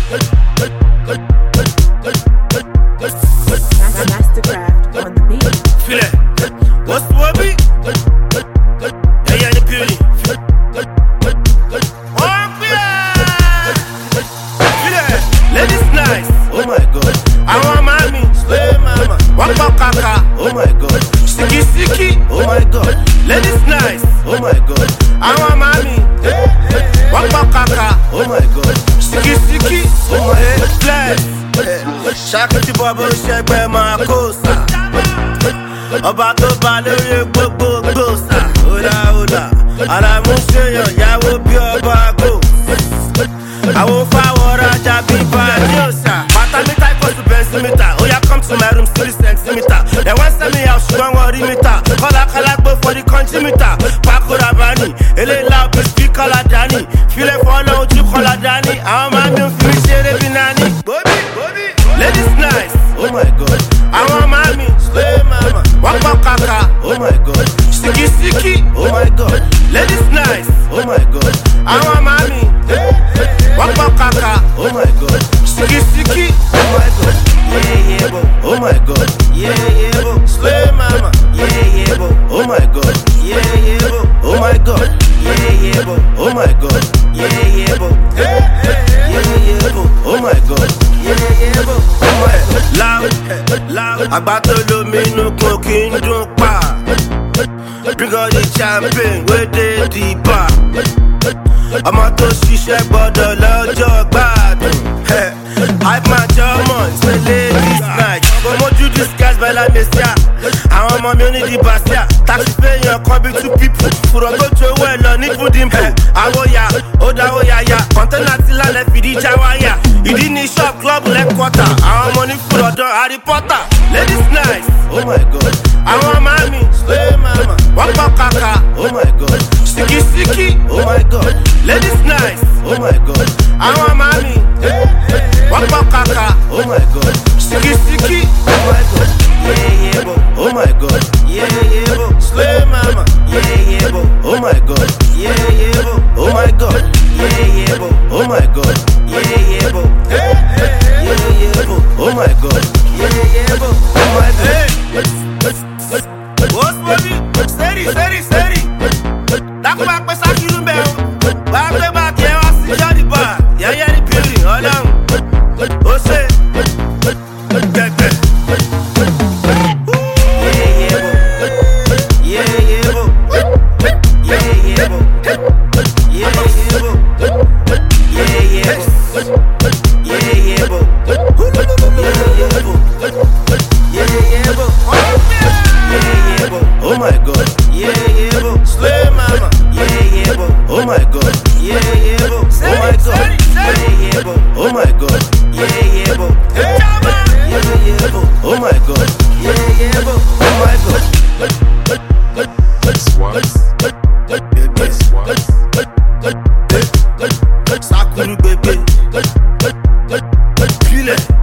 Mastercraft on the beat. Feel it. What's the word beat? Yeah, the beauty. Ladies nice. Oh my god. I want mommy. Slay mama. Waka kaka. Oh my god. Siki siki. Oh my god. Ladies nice. Oh my god. I want mommy. Waka kaka. Oh my god. Siki siki. Oh my god. Shakiti babo shegbe ma kosa. Ọba tó ba lórí gbogbo gbòòsà. Oda ara mú ṣèyàn yàwó bí ọba àgò. Àwọn fáwọn rajà bí bàdíòsà. Matamita equals to benzimeter. Oya come to my room 3 centimeter. They wan send me out ṣùgbọ́n wọn rí mítà. Kọ́lá gbó for the country meter. Pákó Rabani, eléyìí òbí fi kọ́lá dání. Filẹ̀ fọ́lọ́ ojú kọ́lá dání. Àwọn máa mi ò fi mí ṣeré bí nání. Ladies nice, oh my god. Àwọn máa mi slay mama. Wọ́n pọ̀ kàkà, oh my god. Siki siki, oh my god. Ladies nice, oh my god. Àwọn máa mi wọ́n pọ̀ kàkà, oh my god. Siki siki, oh my god. Yeah, bo. Oh my god. Yeah, bo. Slay mama. Yeah, bo. Oh my god. Yeah, bo. Oh my god. Yeah, bo. Oh my god. Yeah, bo. Yeah, bo. Oh my god. Yeah, bo. Oh my god. Loud. Àgbà tó lómi inú kò kí n dún pa. Bring all the champagne wey dey the bar. Ọmọ tó ṣiṣẹ́ gbọ́dọ̀ lọ́jọ́ gbádùn. Hype man German, say ladies night. Momoju disguise by la Messia. Àwọn ọmọ mi ò ní di Bastia. Taxi pay yan kan bí 2 people. Fùrọ̀ tó tó owó ẹ̀ lọ ní Fúdìmpù. Àwòyà, ó dáwó yáyà. Kọ̀ńténà ti lálẹ́ fìdí já wáyà. Ìdí ní shop club lẹ́kọ̀ọ́tà. Àwọn ọmọ ní fùrọ̀ dán Harry Potter. Ladies nice, oh my god. Àwọn mami, slay mama. Wọ́n pọ̀ kàkà, oh my god. Siki siki, oh my god. Ladies nice, oh my god. Àwọn mami, wọ́n pọ̀ kàkà, oh my god. Siki siki, oh my god. Yeah, bo. Oh my god. Yeah, bo. Slay mama. Yeah, bo. Oh my god. Yeah, bo. Oh my god. Yeah, bo. Oh my god. Yeah, bo. Yeah, bo. Oh my god. Yeah, bo. Oh my god. What's money? Steady. Dákúbà pẹ́ sákìrú mbẹ́ o. Bá a pẹ́ bá a kẹ́ wá sí yọ́ọ̀dì bá a. Yẹ́yẹ́ ní pírì ọlọ́run. Ó ṣe gbẹ̀gbẹ̀. Oh my god. Yeah, bo. Slay mama. Yeah, bo. Oh my god. Yeah, bo. Oh my god. Yeah, bo. Oh my god. Yeah, bo. Yeah, bo. Oh my god. Yeah, bo. Oh my god. Sakuru bebe. Feel it.